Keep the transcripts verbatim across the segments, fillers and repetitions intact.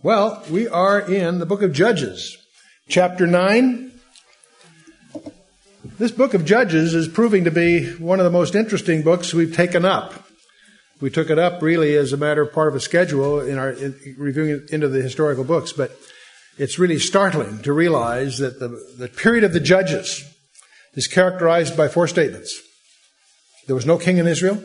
Well, we are in the book of Judges, chapter nine. This book of Judges is proving to be one of the most interesting books we've taken up. We took it up really as a matter of part of a schedule in our in reviewing it into the historical books, but it's really startling to realize that the, the period of the Judges is characterized by four statements. There was no king in Israel.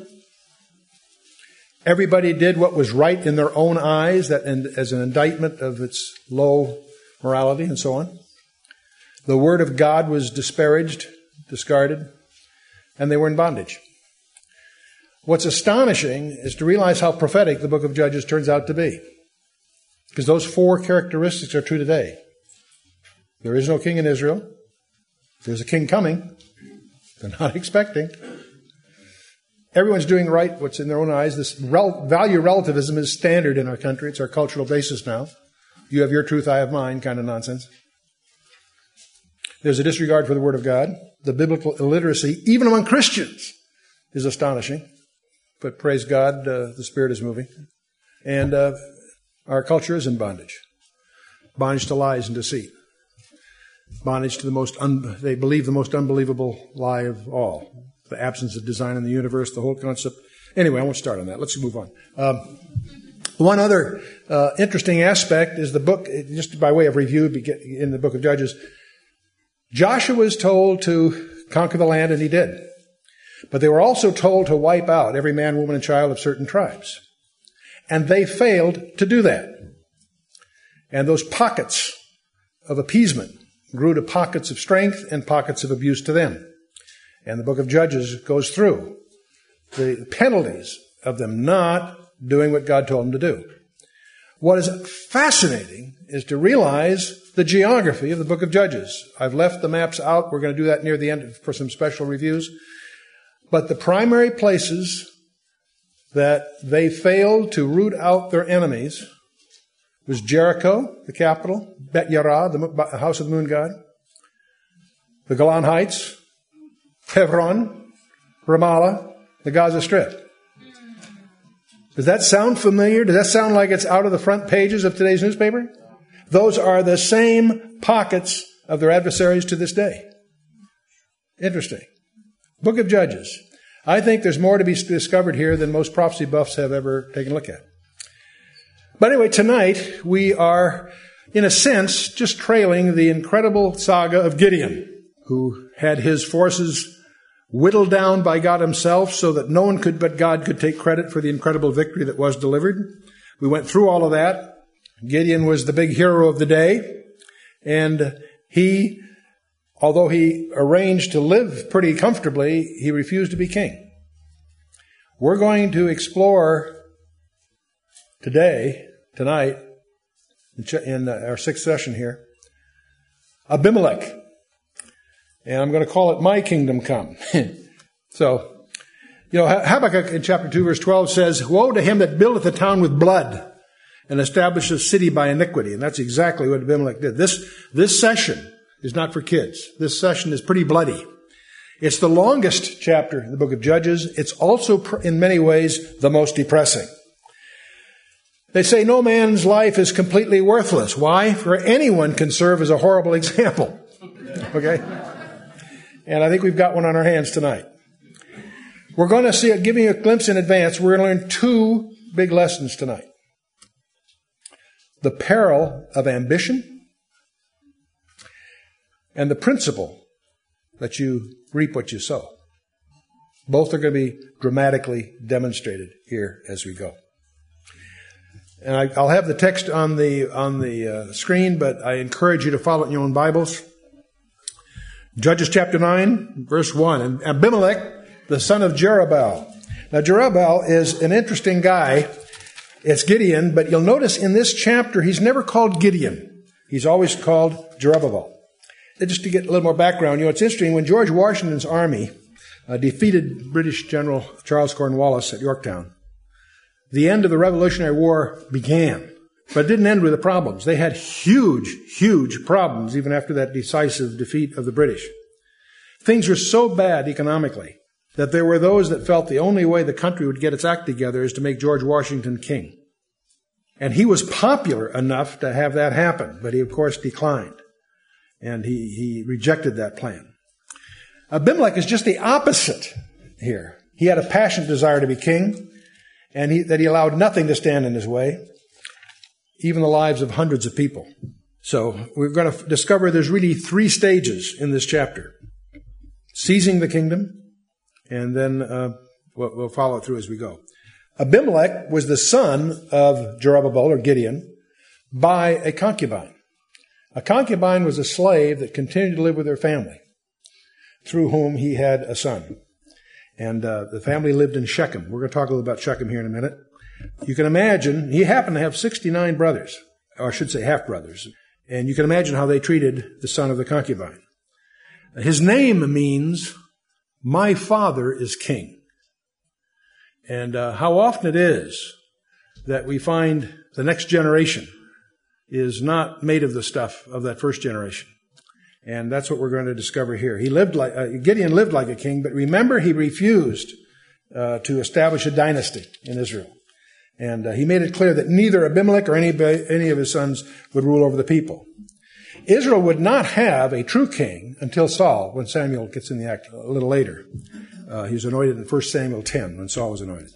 Everybody did what was right in their own eyes, that and as an indictment of its low morality and so on. The word of God was disparaged, discarded, and they were in bondage. What's astonishing is to realize how prophetic the book of Judges turns out to be. Because those four characteristics are true today. There is no king in Israel. There's a king coming. They're not expecting. Everyone's doing right what's in their own eyes. This rel- value relativism is standard in our country. It's our cultural basis now. You have your truth, I have mine kind of nonsense. There's a disregard for the Word of God. The biblical illiteracy, even among Christians, is astonishing. But praise God, uh, the Spirit is moving. And uh, our culture is in bondage. Bondage to lies and deceit. Bondage to the most, un- they believe the most unbelievable lie of all. The absence of design in the universe, the whole concept. Anyway, I won't start on that. Let's move on. Um, one other uh, interesting aspect is the book, just by way of review in the book of Judges. Joshua was told to conquer the land, and he did. But they were also told to wipe out every man, woman, and child of certain tribes. And they failed to do that. And those pockets of appeasement grew to pockets of strength and pockets of abuse to them. And the book of Judges goes through the penalties of them not doing what God told them to do. What is fascinating is to realize the geography of the book of Judges. I've left the maps out. We're going to do that near the end for some special reviews. But the primary places that they failed to root out their enemies was Jericho, the capital, Bet Yarah, the house of the moon god, the Golan Heights, Hebron, Ramallah, the Gaza Strip. Does that sound familiar? Does that sound like it's out of the front pages of today's newspaper? Those are the same pockets of their adversaries to this day. Interesting. Book of Judges. I think there's more to be discovered here than most prophecy buffs have ever taken a look at. But anyway, tonight we are, in a sense, just trailing the incredible saga of Gideon, who had his forces whittled down by God himself so that no one could but God could take credit for the incredible victory that was delivered. We went through all of that. Gideon was the big hero of the day. And he, although he arranged to live pretty comfortably, he refused to be king. We're going to explore today, tonight, in our sixth session here, Abimelech. And I'm going to call it My Kingdom Come. So, you know, Habakkuk in chapter two, verse twelve says, "Woe to him that buildeth a town with blood and establishes a city by iniquity." And that's exactly what Abimelech did. This, this session is not for kids. This session is pretty bloody. It's the longest chapter in the book of Judges. It's also, in many ways, the most depressing. They say no man's life is completely worthless. Why? For anyone can serve as a horrible example. Okay? And I think we've got one on our hands tonight. We're going to see, giving you a glimpse in advance, we're going to learn two big lessons tonight. The peril of ambition and the principle that you reap what you sow. Both are going to be dramatically demonstrated here as we go. And I, I'll have the text on the on the uh, screen, but I encourage you to follow it in your own Bibles. Judges chapter nine, verse one. And Abimelech, the son of Jerubbaal. Now, Jerubbaal is an interesting guy. It's Gideon, but you'll notice in this chapter, he's never called Gideon. He's always called Jerubbaal. Just to get a little more background, you know, it's interesting. When George Washington's army uh, defeated British General Charles Cornwallis at Yorktown, the end of the Revolutionary War began. But it didn't end with the problems. They had huge, huge problems even after that decisive defeat of the British. Things were so bad economically that there were those that felt the only way the country would get its act together is to make George Washington king. And he was popular enough to have that happen, but he, of course, declined. And he, he rejected that plan. Abimelech is just the opposite here. He had a passionate desire to be king, and he, that he allowed nothing to stand in his way, even the lives of hundreds of people. So we're going to discover there's really three stages in this chapter. Seizing the kingdom, and then uh, we'll, we'll follow it through as we go. Abimelech was the son of Jerubbaal, or Gideon, by a concubine. A concubine was a slave that continued to live with her family, through whom he had a son. And uh, the family lived in Shechem. We're going to talk a little about Shechem here in a minute. You can imagine, he happened to have sixty-nine brothers, or I should say half-brothers. And you can imagine how they treated the son of the concubine. His name means, my father is king. And uh, how often it is that we find the next generation is not made of the stuff of that first generation. And that's what we're going to discover here. He lived like, uh, Gideon lived like a king, but remember, he refused uh, to establish a dynasty in Israel. And uh, he made it clear that neither Abimelech or any, any of his sons would rule over the people. Israel would not have a true king until Saul, when Samuel gets in the act a little later. Uh, he was anointed in First Samuel ten, when Saul was anointed.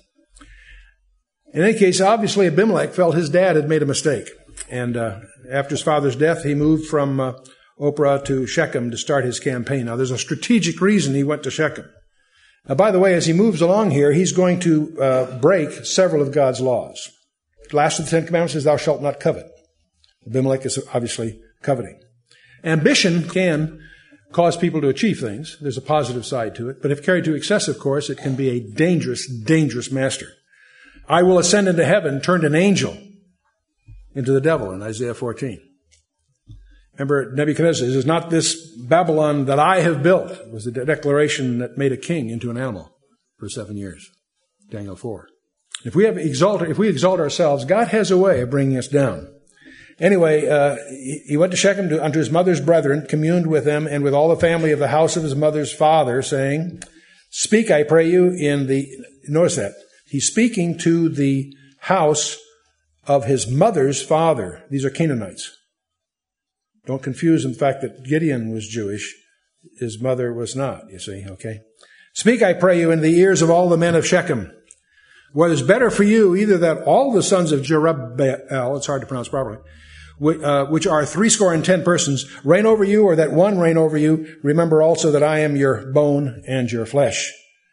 In any case, obviously Abimelech felt his dad had made a mistake. And uh, after his father's death, he moved from uh, Ophrah to Shechem to start his campaign. Now, there's a strategic reason he went to Shechem. Now, by the way, as he moves along here, he's going to uh, break several of God's laws. The last of the Ten Commandments is, thou shalt not covet. Abimelech is obviously coveting. Ambition can cause people to achieve things. There's a positive side to it. But if carried to excessive course, it can be a dangerous, dangerous master. I will ascend into heaven, turned an angel into the devil in Isaiah fourteen. Remember, Nebuchadnezzar says, is not this Babylon that I have built? It was the declaration that made a king into an animal for seven years. Daniel four. If we have exalt, if we exalt ourselves, God has a way of bringing us down. Anyway, uh, he went to Shechem to, unto his mother's brethren, communed with them and with all the family of the house of his mother's father, saying, speak, I pray you, in the, notice that, he's speaking to the house of his mother's father. These are Canaanites. Don't confuse the fact that Gideon was Jewish. His mother was not, you see, okay? Speak, I pray you, in the ears of all the men of Shechem. What is better for you, either that all the sons of Jerubbaal, it's hard to pronounce properly, which are threescore and ten persons, reign over you, or that one reign over you. Remember also that I am your bone and your flesh.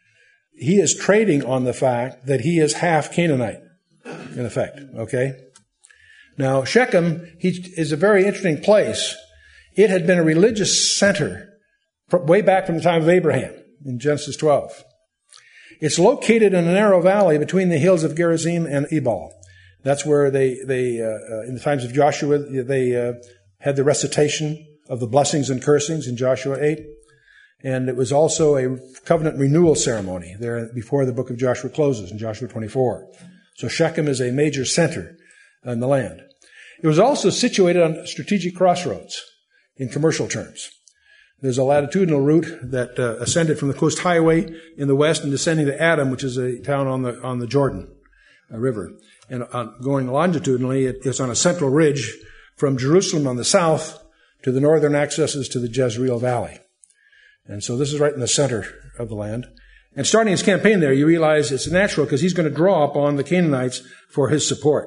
He is trading on the fact that he is half Canaanite, in effect, okay? Now, Shechem he, is a very interesting place. It had been a religious center way back from the time of Abraham in Genesis twelve. It's located in a narrow valley between the hills of Gerizim and Ebal. That's where they, they uh, in the times of Joshua, they uh, had the recitation of the blessings and cursings in Joshua eight. And it was also a covenant renewal ceremony there before the book of Joshua closes in Joshua twenty-four. So Shechem is a major center in the land. It was also situated on strategic crossroads in commercial terms. There's a latitudinal route that uh, ascended from the coast highway in the west and descending to Adam, which is a town on the on the Jordan uh, River. And uh, going longitudinally, it, it's on a central ridge from Jerusalem on the south to the northern accesses to the Jezreel Valley. And so this is right in the center of the land. And starting his campaign there, you realize it's natural because he's going to draw upon the Canaanites for his support.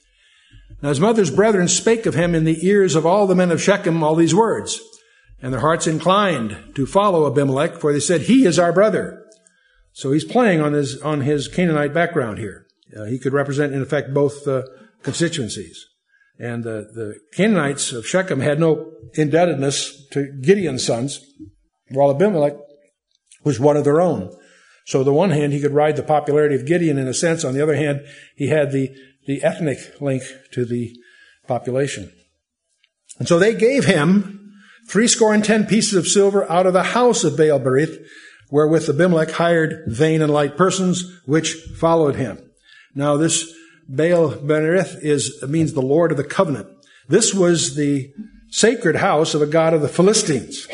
Now his mother's brethren spake of him in the ears of all the men of Shechem all these words. And their hearts inclined to follow Abimelech, for they said, he is our brother. So he's playing on his on his Canaanite background here. Uh, he could represent, in effect, both uh, constituencies. And uh, the Canaanites of Shechem had no indebtedness to Gideon's sons, while Abimelech was one of their own. So on the one hand, he could ride the popularity of Gideon in a sense. On the other hand, he had the, the ethnic link to the population. And so they gave him threescore and ten pieces of silver out of the house of Baal-berith, wherewith Abimelech hired vain and light persons, which followed him. Now this Baal-berith is, means the Lord of the covenant. This was the sacred house of a god of the Philistines.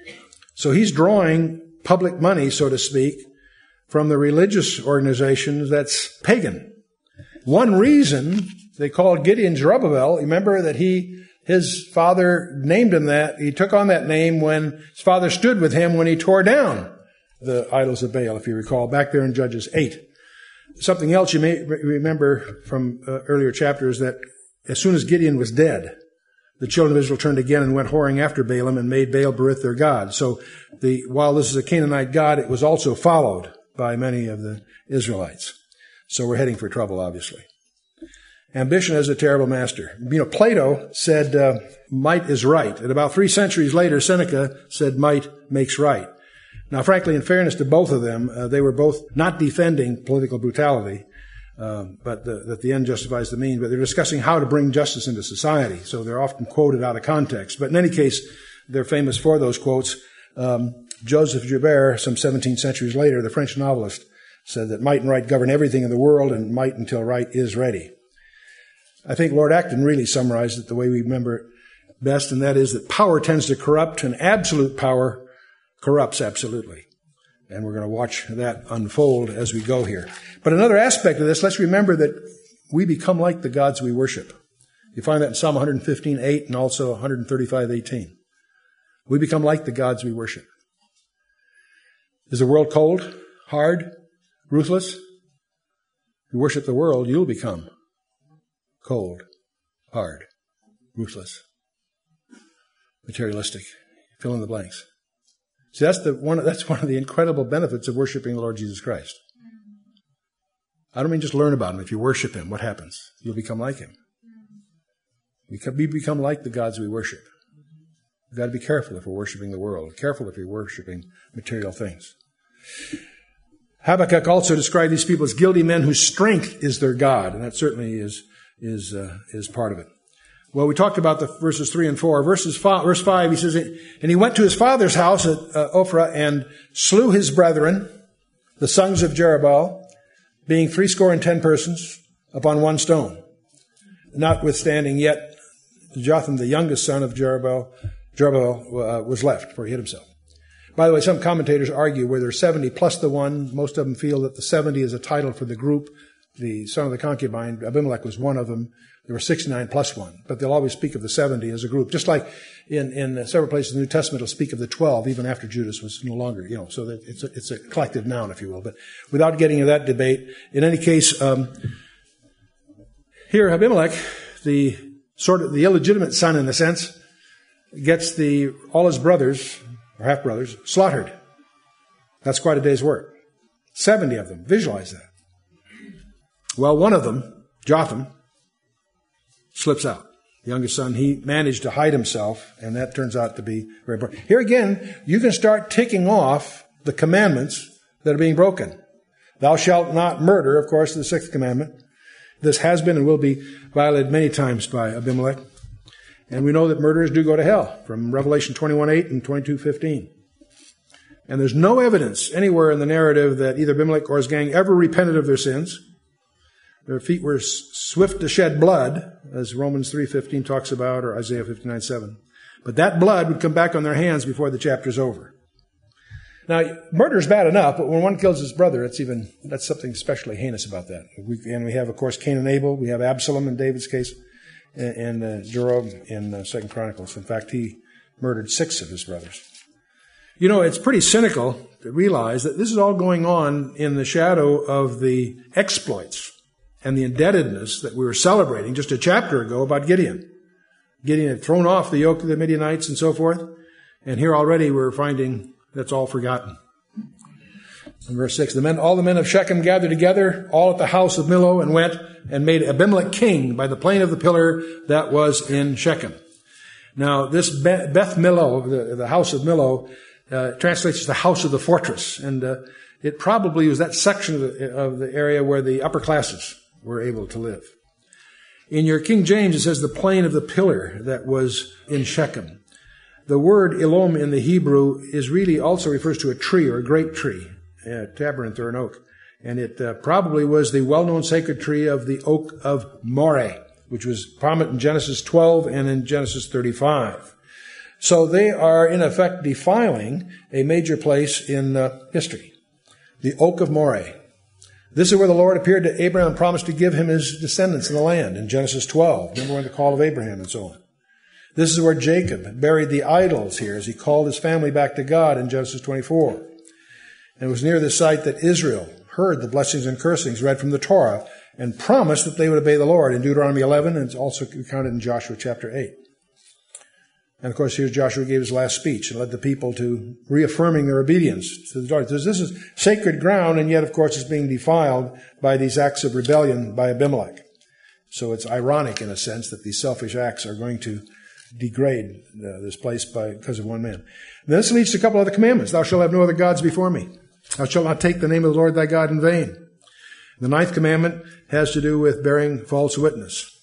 So he's drawing public money, so to speak, from the religious organization that's pagan. One reason they called Gideon Jerubbaal. Remember that he, his father named him that. He took on that name when his father stood with him when he tore down the idols of Baal, if you recall, back there in Judges eight. Something else you may remember from uh, earlier chapters, that as soon as Gideon was dead, the children of Israel turned again and went whoring after Balaam and made Baal-berith their god. So the, while this is a Canaanite god, it was also followed by many of the Israelites. So we're heading for trouble, obviously. Ambition is a terrible master. You know, Plato said uh, might is right. And about three centuries later, Seneca said might makes right. Now, frankly, in fairness to both of them, uh, they were both not defending political brutality, um, but the, that the end justifies the means. But they're discussing how to bring justice into society. So they're often quoted out of context. But in any case, they're famous for those quotes. Um, Joseph Joubert, some seventeen centuries later, the French novelist, said that might and right govern everything in the world, and might until right is ready. I think Lord Acton really summarized it the way we remember it best, and that is that power tends to corrupt, and absolute power corrupts absolutely. And we're going to watch that unfold as we go here. But another aspect of this, let's remember that we become like the gods we worship. You find that in Psalm one fifteen eight and also one thirty-five eighteen. We become like the gods we worship. Is the world cold, hard, ruthless? If you worship the world, you'll become cold, hard, ruthless, materialistic. Fill in the blanks. See, that's the one. That's one of the incredible benefits of worshiping the Lord Jesus Christ. I don't mean just learn about Him. If you worship Him, what happens? You'll become like Him. We become like the gods we worship. We've got to be careful if we're worshiping the world. Careful if you're worshiping material things. Habakkuk also described these people as guilty men whose strength is their God, and that certainly is is uh, is part of it. Well, we talked about the verses three and four. Verses five, verse five, he says, and he went to his father's house at uh, Ophrah and slew his brethren, the sons of Jerubbaal, being threescore and ten persons, upon one stone. Notwithstanding, yet Jotham, the youngest son of Jerubbaal, Jerubbaal uh, was left, for he hid himself. By the way, some commentators argue where there's seventy plus the one. Most of them feel that the seventy is a title for the group. The son of the concubine, Abimelech, was one of them. There were sixty-nine plus one. But they'll always speak of the seventy as a group. Just like in, in several places in the New Testament, it'll speak of the twelve, even after Judas was no longer, you know, so that it's a, it's a collective noun, if you will. But without getting into that debate, in any case, um, here Abimelech, the sort of the illegitimate son in a sense, gets the all his brothers, or half-brothers, slaughtered. That's quite a day's work. seventy of them. Visualize that. Well, one of them, Jotham, slips out. The youngest son, he managed to hide himself, and that turns out to be very important. Here again, you can start ticking off the commandments that are being broken. Thou shalt not murder, of course, the sixth commandment. This has been and will be violated many times by Abimelech. And we know that murderers do go to hell from Revelation twenty-one eight and twenty-two fifteen. And there's no evidence anywhere in the narrative that either Abimelech or his gang ever repented of their sins. Their feet were swift to shed blood, as Romans three fifteen talks about, or Isaiah fifty-nine seven. But that blood would come back on their hands before the chapter's over. Now, murder's bad enough, but when one kills his brother, it's even, that's something especially heinous about that. We, and we have, of course, Cain and Abel. We have Absalom in David's case, and, and uh, Joram in uh, Second Chronicles. In fact, he murdered six of his brothers. You know, it's pretty cynical to realize that this is all going on in the shadow of the exploits and the indebtedness that we were celebrating just a chapter ago about Gideon. Gideon had thrown off the yoke of the Midianites and so forth. And here already we're finding that's all forgotten. In verse six, the men, all the men of Shechem gathered together, all at the house of Millo, and went and made Abimelech king by the plain of the pillar that was in Shechem. Now, this Beth Millo, the, the house of Millo, uh, translates as the house of the fortress. And uh, it probably was that section of the, of the area where the upper classes were able to live. In your King James, it says the plain of the pillar that was in Shechem. The word Elom in the Hebrew is really also refers to a tree or a grape tree, a terebinth or an oak. And it uh, probably was the well-known sacred tree of the oak of Moreh, which was prominent in Genesis twelve and in Genesis thirty-five. So they are, in effect, defiling a major place in uh, history. The oak of Moreh. This is where the Lord appeared to Abraham and promised to give him his descendants in the land in Genesis twelve. Remember when the call of Abraham and so on. This is where Jacob buried the idols here as he called his family back to God in Genesis twenty-four. And it was near this site that Israel heard the blessings and cursings read from the Torah and promised that they would obey the Lord in Deuteronomy eleven, and it's also recounted in Joshua chapter eight. And of course, here's Joshua gave his last speech and led the people to reaffirming their obedience to the Lord. This is sacred ground, and yet, of course, it's being defiled by these acts of rebellion by Abimelech. So it's ironic, in a sense, that these selfish acts are going to degrade uh, this place by because of one man. And this leads to a couple other commandments. Thou shalt have no other gods before me. Thou shalt not take the name of the Lord thy God in vain. The ninth commandment has to do with bearing false witness.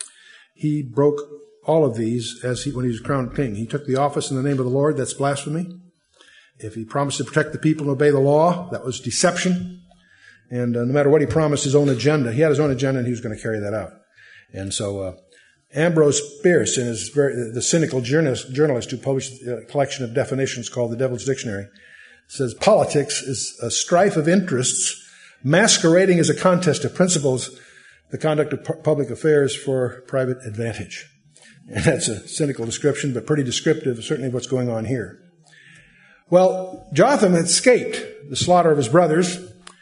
He broke all of these as he, when he was crowned king. He took the office in the name of the Lord. That's blasphemy. If he promised to protect the people and obey the law, that was deception. And uh, no matter what he promised, his own agenda, he had his own agenda and he was going to carry that out. And so uh, Ambrose Bierce, in his very, the cynical journalist, journalist who published a collection of definitions called the Devil's Dictionary, says politics is a strife of interests masquerading as a contest of principles, the conduct of pu- public affairs for private advantage. And that's a cynical description, but pretty descriptive, certainly of what's going on here. Well, Jotham had escaped the slaughter of his brothers,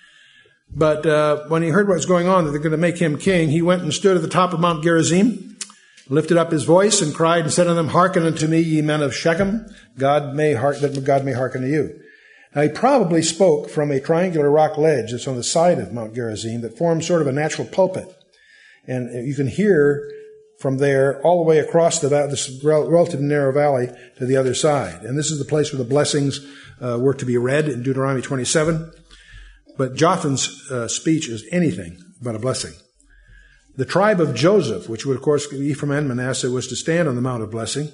but uh, when he heard what was going on, that they're going to make him king, he went and stood at the top of Mount Gerizim, lifted up his voice and cried and said unto them, Hearken unto me, ye men of Shechem, God may heark, that God may hearken to you. Now, he probably spoke from a triangular rock ledge that's on the side of Mount Gerizim that forms sort of a natural pulpit. And you can hear from there all the way across the, this relatively narrow valley to the other side. And this is the place where the blessings uh, were to be read in Deuteronomy twenty-seven. But Jotham's uh, speech is anything but a blessing. The tribe of Joseph, which would, of course, be Ephraim and Manasseh, was to stand on the Mount of Blessing.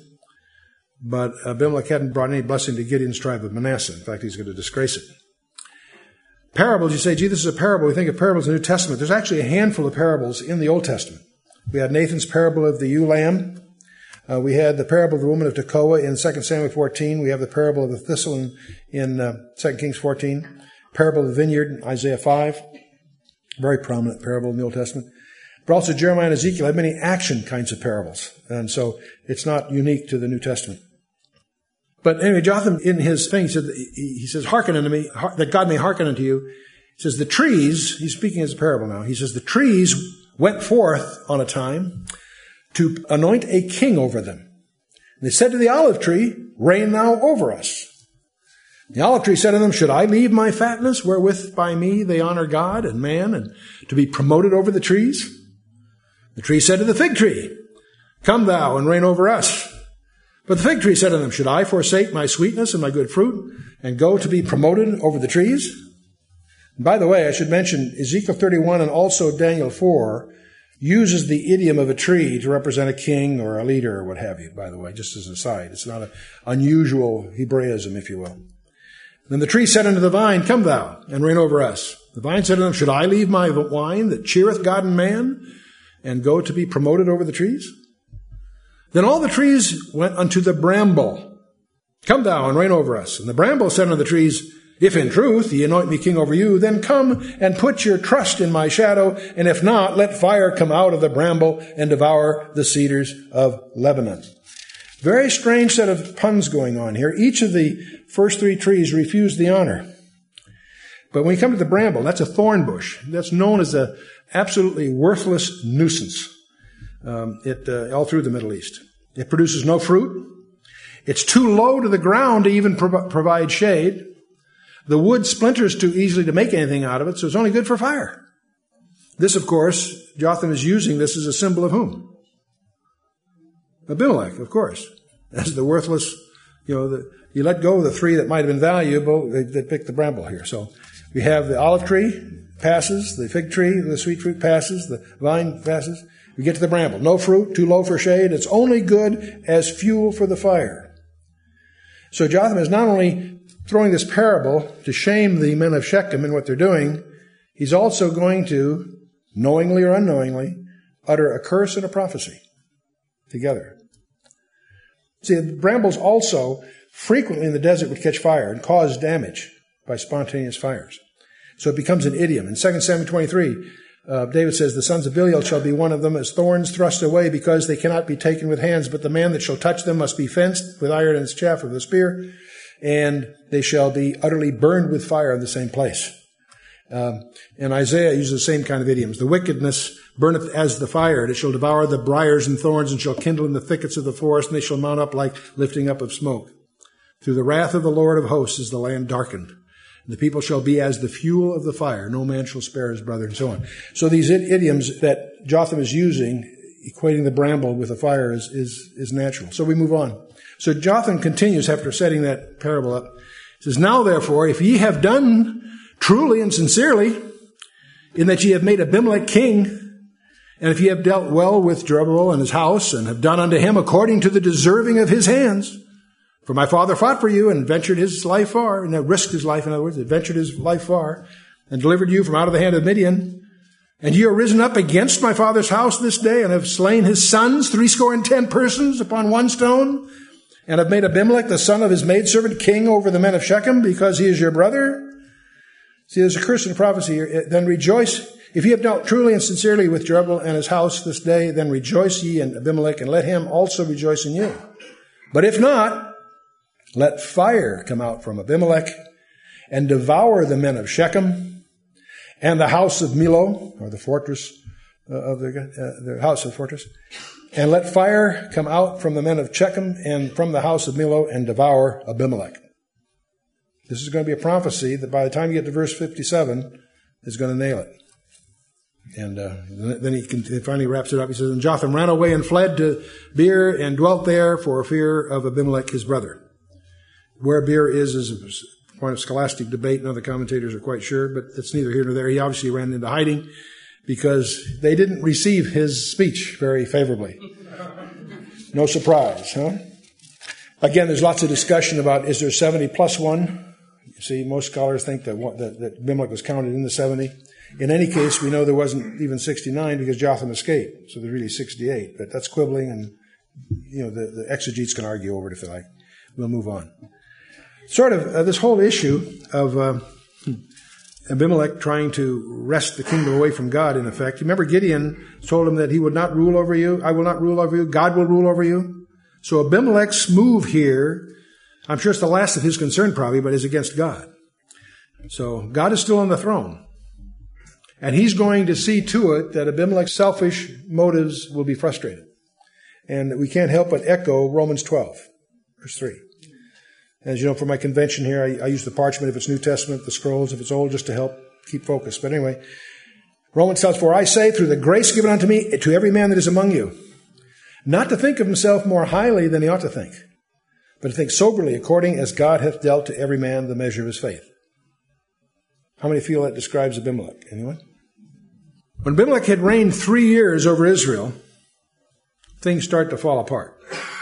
But Abimelech hadn't brought any blessing to Gideon's tribe of Manasseh. In fact, he's going to disgrace it. Parables, you say, gee, this is a parable. We think of parables in the New Testament. There's actually a handful of parables in the Old Testament. We had Nathan's parable of the ewe lamb. Uh, we had the parable of the woman of Tekoa in Second Samuel fourteen. We have the parable of the thistle in, in uh, Second Kings fourteen. Parable of the vineyard in Isaiah five. Very prominent parable in the Old Testament. But also Jeremiah and Ezekiel have many action kinds of parables. And so it's not unique to the New Testament. But anyway, Jotham, in his thing, he, said, he says, hearken unto me, that God may hearken unto you. He says, the trees, he's speaking as a parable now, he says, the trees went forth on a time to anoint a king over them. And they said to the olive tree, reign thou over us. The olive tree said to them, should I leave my fatness, wherewith by me they honor God and man, and to be promoted over the trees? The tree said to the fig tree, come thou and reign over us. But the fig tree said to them, should I forsake my sweetness and my good fruit and go to be promoted over the trees? And by the way, I should mention Ezekiel thirty-one and also Daniel four uses the idiom of a tree to represent a king or a leader or what have you, by the way, just as an aside. It's not an unusual Hebraism, if you will. Then the tree said unto the vine, come thou and reign over us. The vine said to them, should I leave my wine that cheereth God and man and go to be promoted over the trees? Then all the trees went unto the bramble. Come thou and reign over us. And the bramble said unto the trees, if in truth ye anoint me king over you, then come and put your trust in my shadow, and if not, let fire come out of the bramble and devour the cedars of Lebanon. Very strange set of puns going on here. Each of the first three trees refused the honor. But when you come to the bramble, that's a thorn bush. That's known as a absolutely worthless nuisance. Um, it uh, all through the Middle East. It produces no fruit. It's too low to the ground to even pro- provide shade. The wood splinters too easily to make anything out of it, so it's only good for fire. This, of course, Jotham is using this as a symbol of whom? Abimelech, of course. As the worthless, you know, the, you let go of the three that might have been valuable, they, they picked the bramble here. So we have the olive tree passes, the fig tree, the sweet fruit passes, the vine passes. We get to the bramble. No fruit, too low for shade. It's only good as fuel for the fire. So Jotham is not only throwing this parable to shame the men of Shechem in what they're doing, he's also going to, knowingly or unknowingly, utter a curse and a prophecy together. See, the brambles also frequently in the desert would catch fire and cause damage by spontaneous fires. So it becomes an idiom. In Second Samuel twenty-three, uh, David says, the sons of Belial shall be one of them as thorns thrust away because they cannot be taken with hands, but the man that shall touch them must be fenced with iron and chaff of the spear, and they shall be utterly burned with fire in the same place. Um, and Isaiah uses the same kind of idioms. The wickedness burneth as the fire, and it shall devour the briars and thorns, and shall kindle in the thickets of the forest, and they shall mount up like lifting up of smoke. Through the wrath of the Lord of hosts is the land darkened. And the people shall be as the fuel of the fire. No man shall spare his brother, and so on. So these idioms that Jotham is using, equating the bramble with the fire, is, is, is natural. So we move on. So Jotham continues after setting that parable up. He says, now therefore, if ye have done truly and sincerely, in that ye have made Abimelech king, and if ye have dealt well with Jerubbaal and his house, and have done unto him according to the deserving of his hands, for my father fought for you and ventured his life far, and risked his life, in other words, adventured his life far, and delivered you from out of the hand of Midian. And ye are risen up against my father's house this day, and have slain his sons, threescore and ten persons upon one stone, and have made Abimelech the son of his maidservant king over the men of Shechem, because he is your brother. See, there's a curse in the prophecy here. Then rejoice, if ye have dealt truly and sincerely with Jerubbaal and his house this day, then rejoice ye in Abimelech, and let him also rejoice in you. But if not, let fire come out from Abimelech, and devour the men of Shechem, and the house of Millo, or the fortress uh, of the, uh, the house of the fortress, and let fire come out from the men of Shechem, and from the house of Millo, and devour Abimelech. This is going to be a prophecy that by the time you get to verse fifty-seven, is going to nail it. And uh, then he, can, he finally wraps it up. He says, and Jotham ran away and fled to Beer, and dwelt there for fear of Abimelech his brother. Where Beer is is a point of scholastic debate. None of the commentators are quite sure, but it's neither here nor there. He obviously ran into hiding because they didn't receive his speech very favorably. No surprise, huh? Again, there's lots of discussion about, is there seventy plus one? You see, most scholars think that, that, that Abimelech was counted in the seventy. In any case, we know there wasn't even sixty-nine because Jotham escaped. So there's really sixty-eight. But that's quibbling, and you know the, the exegetes can argue over it if they like. We'll move on. Sort of uh, this whole issue of uh, Abimelech trying to wrest the kingdom away from God, in effect. You remember Gideon told him that he would not rule over you. I will not rule over you. God will rule over you. So Abimelech's move here, I'm sure it's the last of his concern probably, but is against God. So God is still on the throne. And he's going to see to it that Abimelech's selfish motives will be frustrated. And we can't help but echo Romans twelve, verse three. As you know, for my convention here, I, I use the parchment if it's New Testament, the scrolls if it's old, just to help keep focus. But anyway, Romans tells, for I say, through the grace given unto me, to every man that is among you, not to think of himself more highly than he ought to think, but to think soberly, according as God hath dealt to every man the measure of his faith. How many feel that describes Abimelech? Anyone? When Abimelech had reigned three years over Israel, things start to fall apart.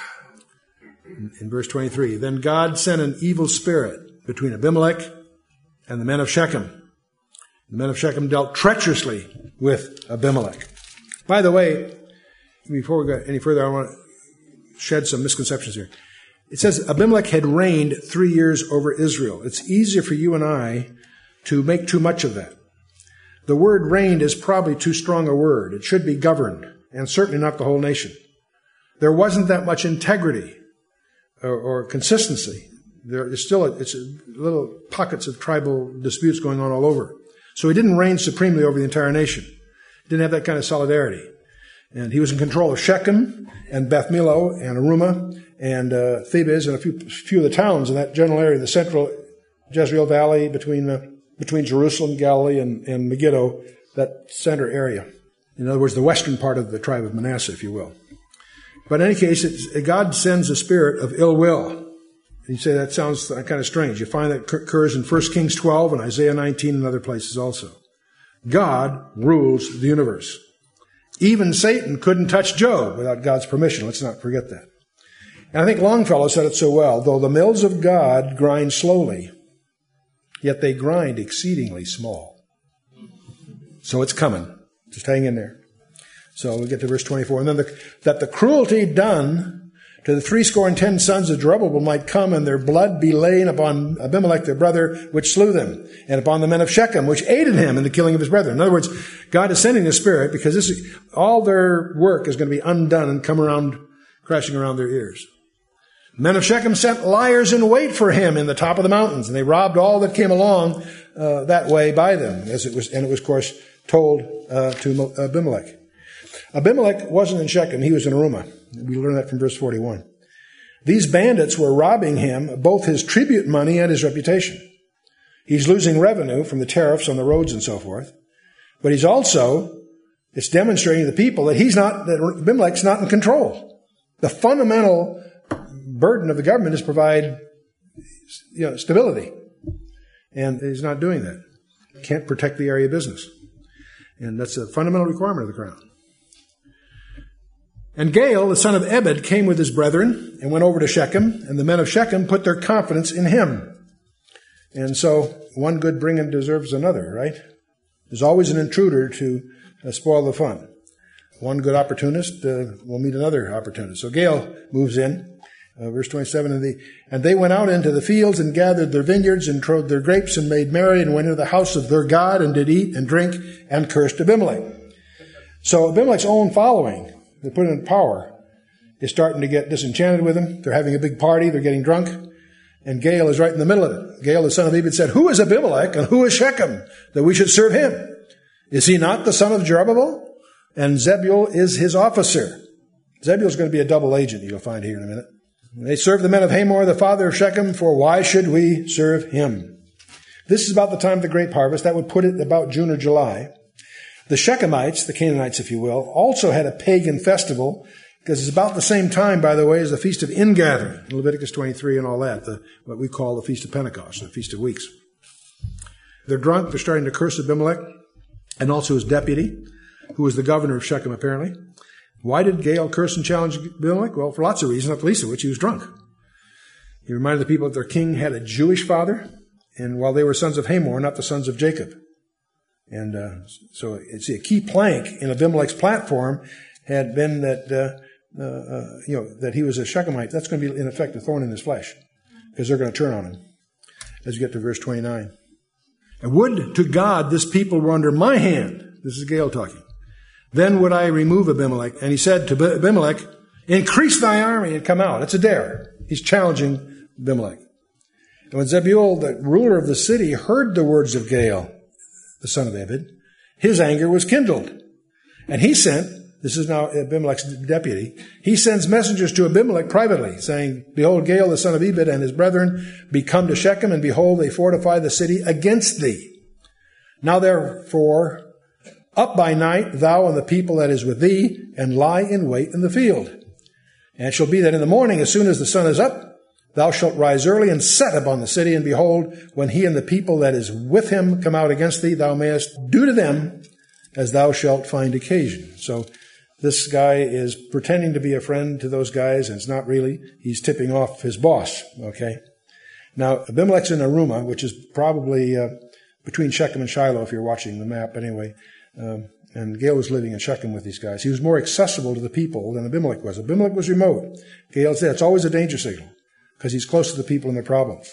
In verse twenty-three, then God sent an evil spirit between Abimelech and the men of Shechem. The men of Shechem dealt treacherously with Abimelech. By the way, before we go any further, I want to shed some misconceptions here. It says Abimelech had reigned three years over Israel. It's easier for you and I to make too much of that. The word reigned is probably too strong a word. It should be governed, and certainly not the whole nation. There wasn't that much integrity or, or consistency. There is still a, it's a little pockets of tribal disputes going on all over. So he didn't reign supremely over the entire nation. He didn't have that kind of solidarity. And he was in control of Shechem and Beth Millo and Arumah and uh, Thebez and a few, few of the towns in that general area, the central Jezreel Valley between uh, between Jerusalem, Galilee, and, and Megiddo, that center area. In other words, the western part of the tribe of Manasseh, if you will. But in any case, it's, God sends a spirit of ill will. And you say that sounds kind of strange. You find that occurs in First Kings twelve and Isaiah nineteen and other places also. God rules the universe. Even Satan couldn't touch Job without God's permission. Let's not forget that. And I think Longfellow said it so well. Though the mills of God grind slowly, yet they grind exceedingly small. So it's coming. Just hang in there. So we get to verse twenty-four. And then the, that the cruelty done to the threescore and ten sons of Jerubbaal might come, and their blood be lain upon Abimelech their brother, which slew them, and upon the men of Shechem, which aided him in the killing of his brethren. In other words, God is sending the Spirit because this is, all their work is going to be undone and come around, crashing around their ears. The men of Shechem sent liars in wait for him in the top of the mountains, and they robbed all that came along uh, that way by them, as it was, and it was, of course, told uh, to Abimelech. Abimelech wasn't in Shechem; he was in Arumah. We learn that from verse forty-one. These bandits were robbing him both his tribute money and his reputation. He's losing revenue from the tariffs on the roads and so forth. But he's also, it's demonstrating to the people that he's not, that Abimelech's not in control. The fundamental burden of the government is to provide, you know, stability. And he's not doing that. Can't protect the area of business. And that's a fundamental requirement of the crown. And Gaal, the son of Ebed, came with his brethren and went over to Shechem, and the men of Shechem put their confidence in him. And so one good bringing deserves another, right? There's always an intruder to uh, spoil the fun. One good opportunist uh, will meet another opportunist. So Gaal moves in, uh, verse twenty-seven, and, the, and they went out into the fields and gathered their vineyards and trode their grapes and made merry and went into the house of their God and did eat and drink and cursed Abimelech. So Abimelech's own following, they put in power, is starting to get disenchanted with him. They're having a big party. They're getting drunk. And Gaal is right in the middle of it. Gaal, the son of Ebed, said, "Who is Abimelech and who is Shechem that we should serve him? Is he not the son of Jerubbaal? And Zebul is his officer." Zebul is going to be a double agent, you'll find here in a minute. They serve the men of Hamor, the father of Shechem, for why should we serve him? This is about the time of the grape harvest. That would put it about June or July. The Shechemites, the Canaanites, if you will, also had a pagan festival, because it's about the same time, by the way, as the Feast of Ingathering, in Leviticus twenty-three and all that, the, what we call the Feast of Pentecost, the Feast of Weeks. They're drunk. They're starting to curse Abimelech and also his deputy, who was the governor of Shechem, apparently. Why did Gaal curse and challenge Abimelech? Well, for lots of reasons, not the least of which he was drunk. He reminded the people that their king had a Jewish father, and while they were sons of Hamor, not the sons of Jacob. And uh, so it's a key plank in Abimelech's platform had been that, uh, uh, uh, you know, that he was a Shechemite. That's going to be, in effect, a thorn in his flesh, because they're going to turn on him. As you get to verse twenty-nine. "And would to God this people were under my hand." This is Gaal talking. "Then would I remove Abimelech." And he said to Abimelech, "Increase thy army and come out." It's a dare. He's challenging Abimelech. And when Zebul, the ruler of the city, heard the words of Gaal, the son of Ebed, his anger was kindled. And he sent, this is now Abimelech's deputy, he sends messengers to Abimelech privately, saying, "Behold, Gaal, the son of Ebed, and his brethren be come to Shechem, and behold, they fortify the city against thee. Now therefore, up by night, thou and the people that is with thee, and lie in wait in the field. And it shall be that in the morning, as soon as the sun is up, thou shalt rise early and set upon the city, and behold, when he and the people that is with him come out against thee, thou mayest do to them as thou shalt find occasion." So this guy is pretending to be a friend to those guys, and it's not really. He's tipping off his boss, okay? Now, Abimelech's in Arumah, which is probably uh, between Shechem and Shiloh, if you're watching the map anyway. Um, and Gaal was living in Shechem with these guys. He was more accessible to the people than Abimelech was. Abimelech was remote. Gaal's there. It's always a danger signal, because he's close to the people and their problems.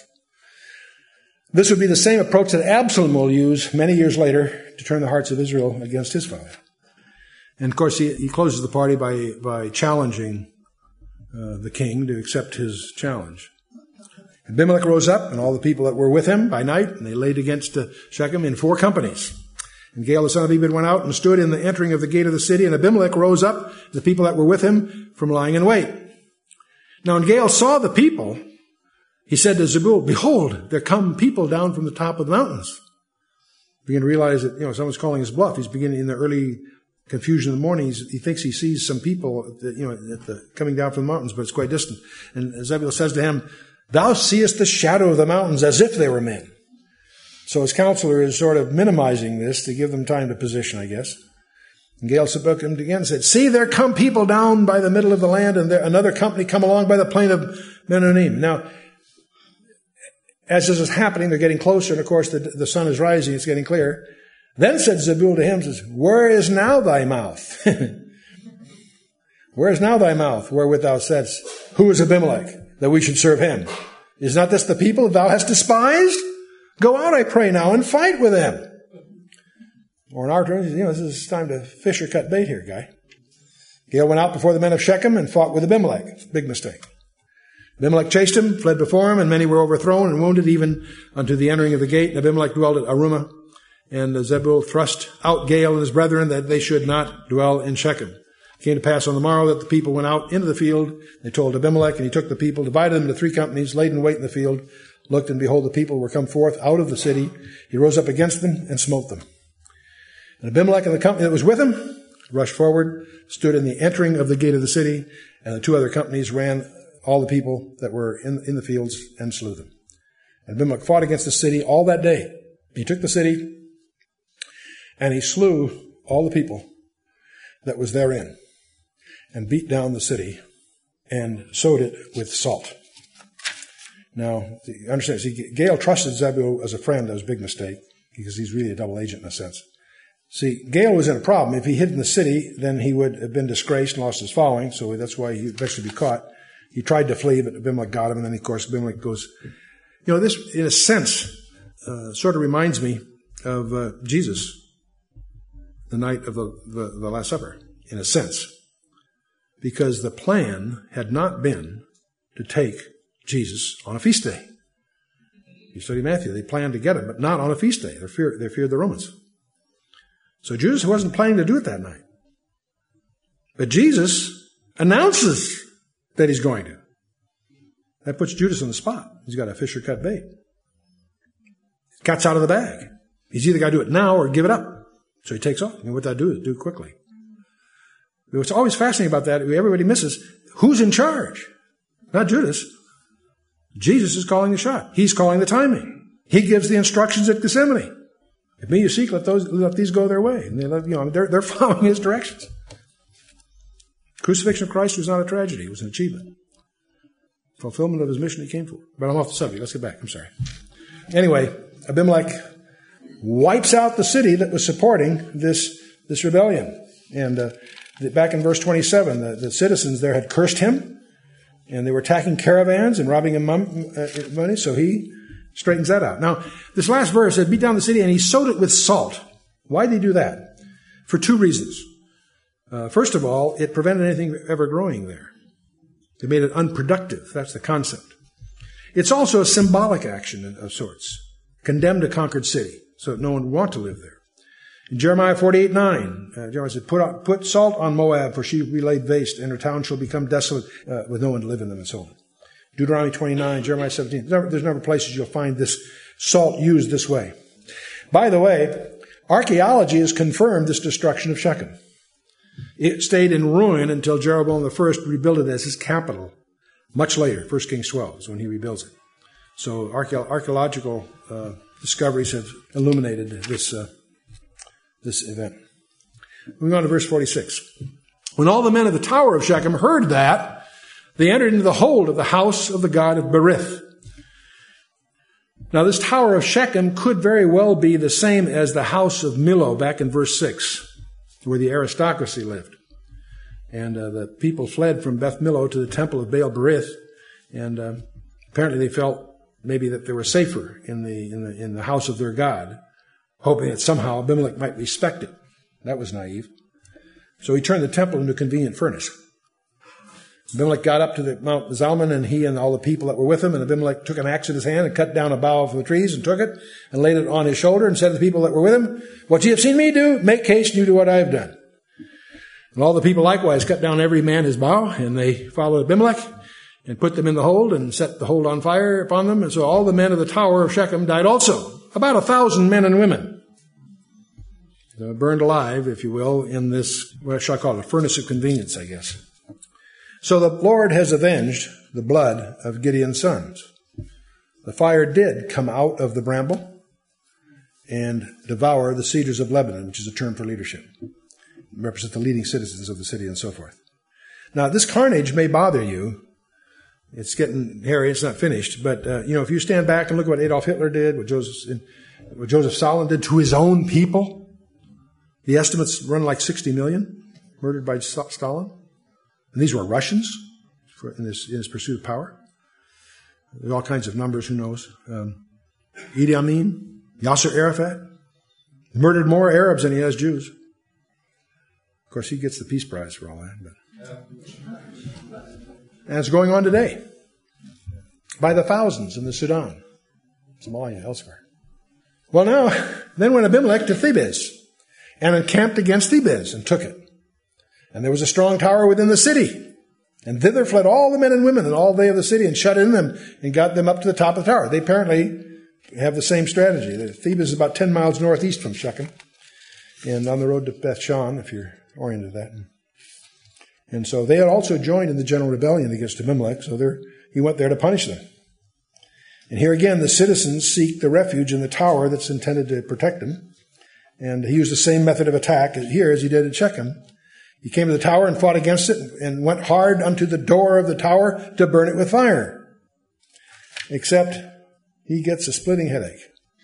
This would be the same approach that Absalom will use many years later to turn the hearts of Israel against his father. And of course, he, he closes the party by, by challenging uh, the king to accept his challenge. Abimelech rose up, and all the people that were with him by night, and they laid against uh, Shechem in four companies. And Gaal, the son of Ebed, went out and stood in the entering of the gate of the city, and Abimelech rose up, the people that were with him, from lying in wait. Now, when Gaal saw the people, he said to Zebul, "Behold, there come people down from the top of the mountains." Begin to realize that, you know, someone's calling his bluff. He's beginning in the early confusion of the morning. He's, he thinks he sees some people, at the, you know, at the, coming down from the mountains, but it's quite distant. And Zebul says to him, "Thou seest the shadow of the mountains as if they were men." So his counselor is sort of minimizing this to give them time to position, I guess. And Gaal spoke to him again and said, "See, there come people down by the middle of the land, and there, another company come along by the plain of Menonim." Now, as this is happening, they're getting closer, and of course the, the sun is rising, it's getting clear. Then said Zebul to him, says, "Where is now thy mouth?" Where is now thy mouth, wherewith thou saidst, who is Abimelech, that we should serve him? Is not this the people that thou hast despised? Go out, I pray now, and fight with them. Or in our terms, you know, this is time to fish or cut bait here, guy. Gael went out before the men of Shechem and fought with Abimelech. Big mistake. Abimelech chased him, fled before him, and many were overthrown and wounded even unto the entering of the gate. And Abimelech dwelled at Arumah. And Zebul thrust out Gael and his brethren that they should not dwell in Shechem. It came to pass on the morrow that the people went out into the field. They told Abimelech, and he took the people, divided them into three companies, laid in wait in the field, looked, and behold, the people were come forth out of the city. He rose up against them and smote them. And Abimelech and the company that was with him rushed forward, stood in the entering of the gate of the city, and the two other companies ran all the people that were in, in the fields and slew them. And Abimelech fought against the city all that day. He took the city, and he slew all the people that was therein, and beat down the city, and sowed it with salt. Now, you understand, see, Gael trusted Zebul as a friend. That was a big mistake, because he's really a double agent in a sense. See, Gael was in a problem. If he hid in the city, then he would have been disgraced and lost his following, so that's why he'd eventually be caught. He tried to flee, but Abimelech got him, and then, of course, Abimelech goes... You know, this, in a sense, uh, sort of reminds me of uh, Jesus, the night of the, the, the Last Supper, in a sense. Because the plan had not been to take Jesus on a feast day. You study Matthew, they planned to get him, but not on a feast day. They feared, they feared the Romans. So Judas wasn't planning to do it that night. But Jesus announces that he's going to. That puts Judas on the spot. He's got a fish or cut bait. Cat's out of the bag. He's either got to do it now or give it up. So he takes off. And what that do is do it quickly. But what's always fascinating about that, everybody misses, who's in charge? Not Judas. Jesus is calling the shot. He's calling the timing. He gives the instructions at Gethsemane. If me you seek, let those let these go their way. And they let, you know, they're, they're following his directions. Crucifixion of Christ was not a tragedy. It was an achievement. Fulfillment of his mission he came for. But I'm off the subject. Let's get back. I'm sorry. Anyway, Abimelech wipes out the city that was supporting this, this rebellion. And uh, back in verse twenty-seven, the, the citizens there had cursed him, and they were attacking caravans and robbing him money, so he straightens that out. Now, this last verse said, beat down the city, and he sowed it with salt. Why did he do that? For two reasons. Uh, first of all, it prevented anything ever growing there. It made it unproductive. That's the concept. It's also a symbolic action of sorts. Condemned a conquered city, so that no one would want to live there. In Jeremiah forty-eight nine, uh, Jeremiah said, put, out, put salt on Moab, for she will be laid waste, and her town shall become desolate uh, with no one to live in them, and so on. Deuteronomy twenty-nine, Jeremiah seventeen. There's a number of places you'll find this salt used this way. By the way, archaeology has confirmed this destruction of Shechem. It stayed in ruin until Jeroboam the First rebuilt it as his capital. Much later, First Kings twelve is when he rebuilds it. So archae- archaeological uh, discoveries have illuminated this uh, this event. Moving on to verse forty-six. When all the men of the tower of Shechem heard that, they entered into the hold of the house of the god of Berith. Now this tower of Shechem could very well be the same as the house of Millo back in verse six, where the aristocracy lived. And uh, the people fled from Beth Millo to the temple of Baal Berith, and uh, apparently they felt maybe that they were safer in the, in the in the house of their god, hoping that somehow Abimelech might respect it. That was naive. So he turned the temple into a convenient furnace. Abimelech got up to the Mount Zalman, and he and all the people that were with him, and Abimelech took an axe in his hand and cut down a bough from the trees and took it and laid it on his shoulder and said to the people that were with him, what ye have seen me do, make haste and you do what I have done. And all the people likewise cut down every man his bough, and they followed Abimelech and put them in the hold and set the hold on fire upon them. And so all the men of the tower of Shechem died also, about a thousand men and women. They were burned alive, if you will, in this, what shall I call it, a furnace of convenience, I guess. So the Lord has avenged the blood of Gideon's sons. The fire did come out of the bramble and devour the cedars of Lebanon, which is a term for leadership. It represents the leading citizens of the city and so forth. Now, this carnage may bother you. It's getting hairy. It's not finished. But, uh, you know, if you stand back and look at what Adolf Hitler did, what Joseph, what Joseph Stalin did to his own people, the estimates run like sixty million murdered by Stalin. And these were Russians for, in, his, in his pursuit of power. There's all kinds of numbers, who knows. Um, Idi Amin, Yasser Arafat, murdered more Arabs than he has Jews. Of course, he gets the Peace Prize for all that. But. And it's going on today. By the thousands in the Sudan, Somalia, elsewhere. Well, now, then went Abimelech to Thebez and encamped against Thebez and took it. And there was a strong tower within the city. And thither fled all the men and women and all they of the city and shut in them and got them up to the top of the tower. They apparently have the same strategy. Thebez is about ten miles northeast from Shechem and on the road to Beth Shan, if you're oriented to that. And so they had also joined in the general rebellion against Abimelech, so he went there to punish them. And here again, the citizens seek the refuge in the tower that's intended to protect them. And he used the same method of attack here as he did at Shechem. He came to the tower and fought against it and went hard unto the door of the tower to burn it with fire. Except he gets a splitting headache.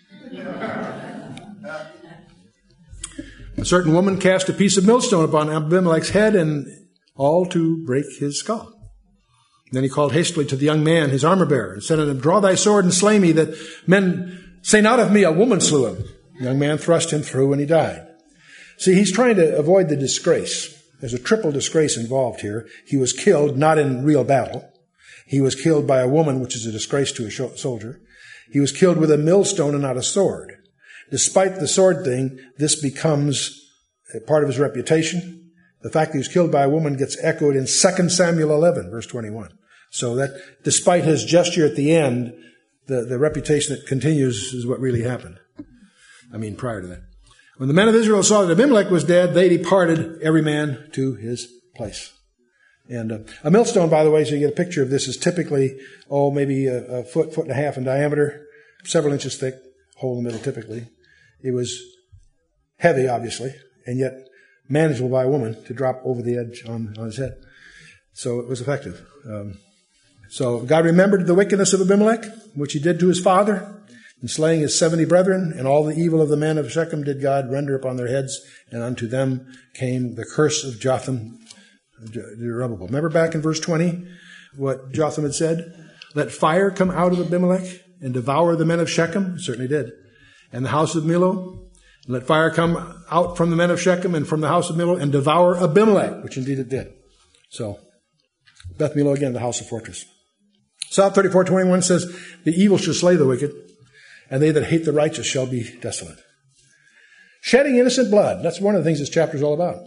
A certain woman cast a piece of millstone upon Abimelech's head and all to break his skull. Then he called hastily to the young man, his armor-bearer, and said unto him, Draw thy sword and slay me, that men say not of me, a woman slew him. The young man thrust him through, and he died. See, he's trying to avoid the disgrace. There's a triple disgrace involved here. He was killed, not in real battle. He was killed by a woman, which is a disgrace to a soldier. He was killed with a millstone and not a sword. Despite the sword thing, this becomes a part of his reputation. The fact that he was killed by a woman gets echoed in Second Samuel eleven, verse twenty-one. So that despite his gesture at the end, the, the reputation that continues is what really happened. I mean, prior to that. When the men of Israel saw that Abimelech was dead, they departed, every man to his place. And uh, a millstone, by the way, so you get a picture of this, is typically, oh, maybe a, a foot, foot and a half in diameter, several inches thick, hole in the middle typically. It was heavy, obviously, and yet manageable by a woman to drop over the edge on, on his head. So it was effective. Um, so God remembered the wickedness of Abimelech, which he did to his father, in slaying his seventy brethren, and all the evil of the men of Shechem did God render upon their heads, and unto them came the curse of Jotham the Zerubbabel. Remember back in verse twenty, what Jotham had said? Let fire come out of Abimelech and devour the men of Shechem. It certainly did. And the house of Millo. Let fire come out from the men of Shechem and from the house of Millo and devour Abimelech, which indeed it did. So, Beth Millo again, the house of fortress. Psalm thirty-four twenty-one says, The evil shall slay the wicked, and they that hate the righteous shall be desolate. Shedding innocent blood. That's one of the things this chapter is all about.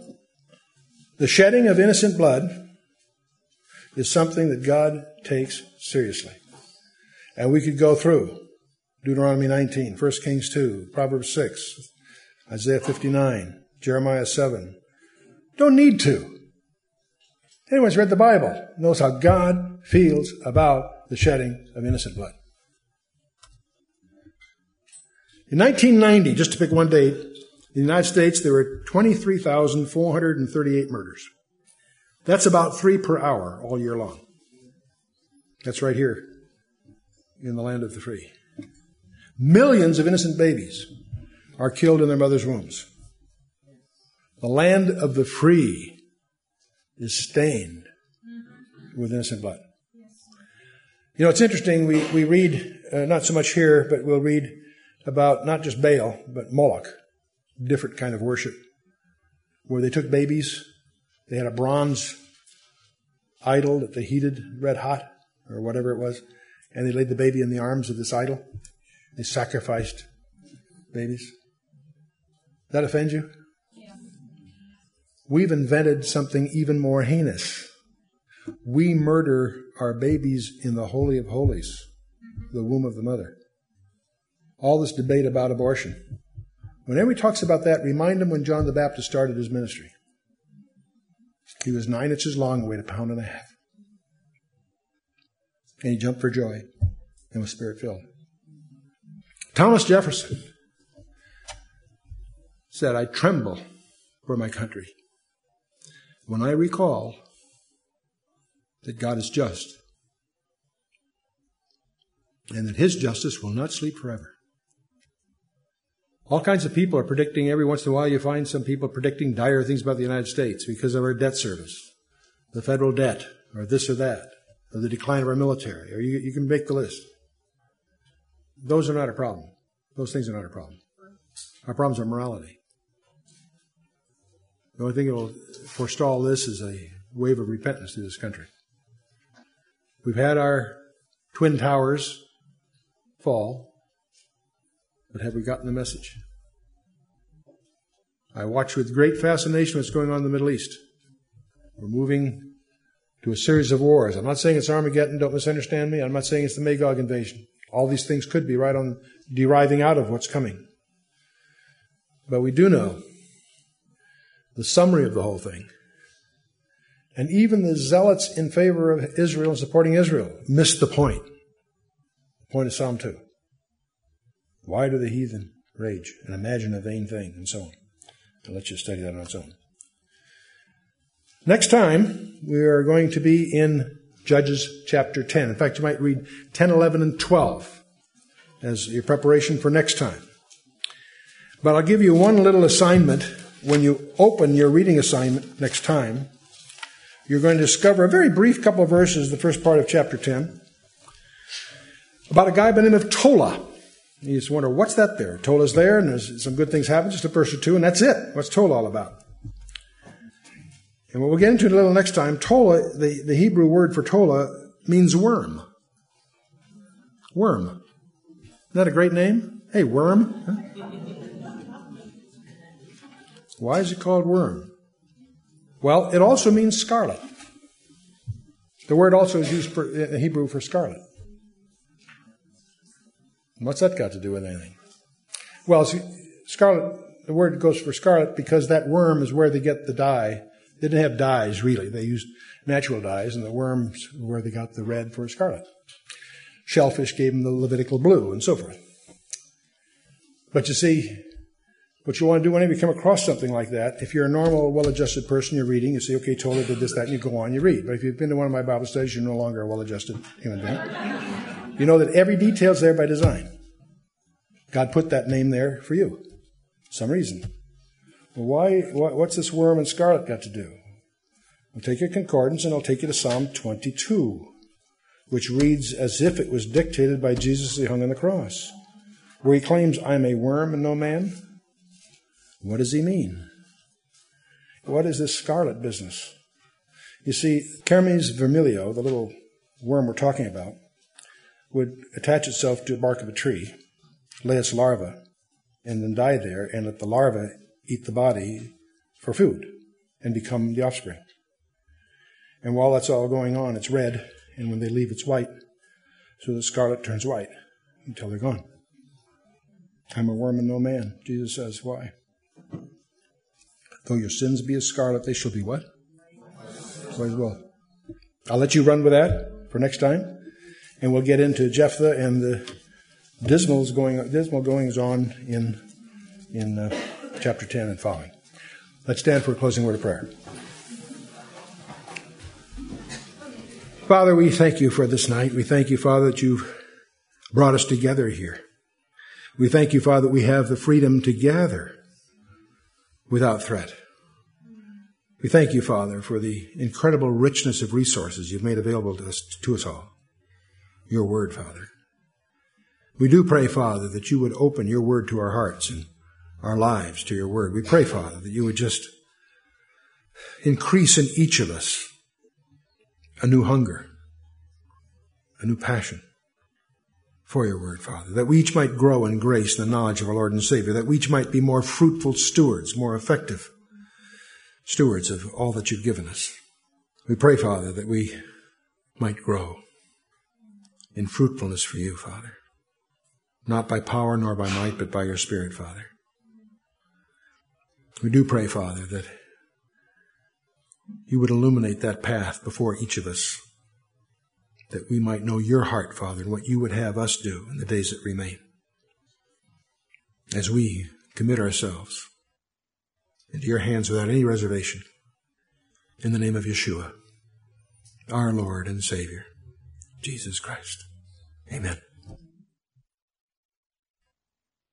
The shedding of innocent blood is something that God takes seriously. And we could go through Deuteronomy nineteen, First Kings two, Proverbs six, Isaiah fifty-nine, Jeremiah seven. Don't need to. Anyone's read the Bible knows how God feels about the shedding of innocent blood. In nineteen ninety, just to pick one date, in the United States there were twenty-three thousand four hundred thirty-eight murders. That's about three per hour all year long. That's right here in the land of the free. Millions of innocent babies are killed in their mother's wombs. The land of the free is stained with innocent blood. You know, it's interesting. We, we read, uh, not so much here, but we'll read about not just Baal, but Moloch, different kind of worship, where they took babies. They had a bronze idol that they heated red hot, or whatever it was, and they laid the baby in the arms of this idol. They sacrificed babies. Does that offend you? Yeah. We've invented something even more heinous. We murder our babies in the Holy of Holies, the womb of the mother. All this debate about abortion. Whenever he talks about that, remind him when John the Baptist started his ministry. He was nine inches long and weighed a pound and a half. And he jumped for joy and was spirit-filled. Thomas Jefferson said, I tremble for my country when I recall that God is just and that his justice will not sleep forever. All kinds of people are predicting, every once in a while you find some people predicting dire things about the United States because of our debt service. the federal debt, or this or that, or the decline of our military, or you, you can make the list. Those are not a problem. Those things are not a problem. Our problems are morality. The only thing that will forestall this is a wave of repentance through this country. We've had our twin towers fall, but have we gotten the message? I watch with great fascination what's going on in the Middle East. We're moving to a series of wars. I'm not saying it's Armageddon, don't misunderstand me. I'm not saying it's the Magog invasion. All these things could be right on deriving out of what's coming. But we do know the summary of the whole thing. And even the zealots in favor of Israel and supporting Israel missed the point. The point of Psalm two. Why do the heathen rage and imagine a vain thing, and so on. I'll let you study that on its own. Next time, we are going to be in Judges chapter ten. In fact, you might read ten, eleven, and twelve as your preparation for next time. But I'll give you one little assignment. When you open your reading assignment next time, you're going to discover a very brief couple of verses, the first part of chapter ten, about a guy by the name of Tola. You just wonder, what's that there? Tola's there, and there's some good things happen, just a verse or two, and that's it. What's Tola all about? And what we'll get into it a little next time, Tola, the, the Hebrew word for Tola, means worm. Worm. Isn't that a great name? Hey, worm. Huh? Why is it called worm? Well, it also means scarlet. The word also is used for, in Hebrew for scarlet. What's that got to do with anything? Well, scarlet, the word goes for scarlet because that worm is where they get the dye. They didn't have dyes, really. They used natural dyes, and the worms were where they got the red for scarlet. Shellfish gave them the Levitical blue, and so forth. But you see, what you want to do whenever you come across something like that, if you're a normal, well-adjusted person, you're reading, you say, okay, Tola did this, that, and you go on, you read. But if you've been to one of my Bible studies, you're no longer a well-adjusted human being. You know that every detail is there by design. God put that name there for you. Some reason. Well, why, what's this worm and scarlet got to do? I'll take your concordance and I'll take you to Psalm twenty-two, which reads as if it was dictated by Jesus as he hung on the cross, where he claims, I'm a worm and no man. What does he mean? What is this scarlet business? You see, Kermes vermilio, the little worm we're talking about, would attach itself to the bark of a tree, lay its larva, and then die there, and let the larva eat the body for food and become the offspring. And while that's all going on, it's red, and when they leave, it's white. So the scarlet turns white until they're gone. I'm a worm and no man, Jesus says. Why? Though your sins be as scarlet, they shall be what? White as well. I'll let you run with that for next time, and we'll get into Jephthah and the dismal going dismal goings on in in uh, chapter ten and following. Let's stand for a closing word of prayer. Father, we thank you for this night. We thank you, Father, that you've brought us together here. We thank you, Father, that we have the freedom to gather without threat. We thank you, Father, for the incredible richness of resources you've made available to us, to us all. Your word, Father. We do pray, Father, that you would open your word to our hearts and our lives to your word. We pray, Father, that you would just increase in each of us a new hunger, a new passion for your word, Father, that we each might grow in grace and the knowledge of our Lord and Savior, that we each might be more fruitful stewards, more effective stewards of all that you've given us. We pray, Father, that we might grow in fruitfulness for you, Father, not by power nor by might, but by your Spirit, Father. We do pray, Father, that you would illuminate that path before each of us, that we might know your heart, Father, and what you would have us do in the days that remain, as we commit ourselves into your hands without any reservation, in the name of Yeshua, our Lord and Savior, Jesus Christ. Amen.